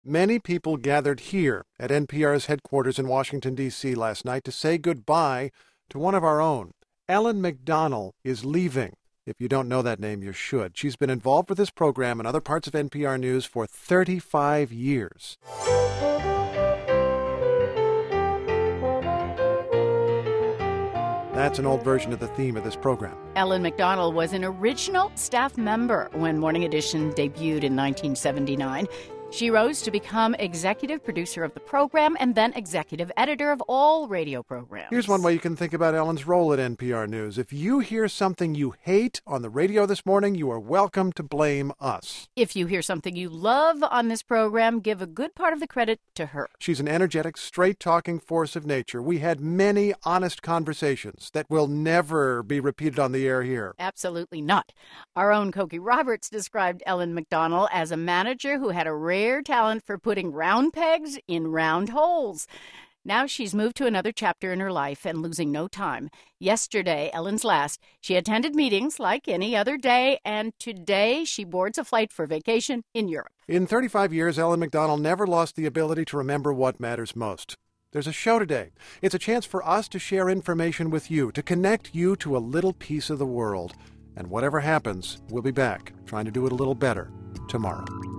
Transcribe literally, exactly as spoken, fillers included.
Many people gathered here at N P R's headquarters in Washington, D C last night to say goodbye to one of our own. Ellen McDonald is leaving. If you don't know that name, you should. She's been involved with this program and other parts of N P R News for thirty-five years. That's an old version of the theme of this program. Ellen McDonald was an original staff member when Morning Edition debuted in nineteen seventy-nine. She rose to become executive producer of the program and then executive editor of all radio programs. Here's one way you can think about Ellen's role at N P R News. If you hear something you hate on the radio this morning, you are welcome to blame us. If you hear something you love on this program, give a good part of the credit to her. She's an energetic, straight-talking force of nature. We had many honest conversations that will never be repeated on the air here. Absolutely not. Our own Cokie Roberts described Ellen McDonald as a manager who had a rare talent for putting round pegs in round holes. Now she's moved to another chapter in her life and losing no time. Yesterday, Ellen's last, she attended meetings like any other day, and today she boards a flight for vacation in Europe. In thirty-five years, Ellen McDonald never lost the ability to remember what matters most. There's a show today. It's a chance for us to share information with you, to connect you to a little piece of the world. And whatever happens, we'll be back, trying to do it a little better tomorrow.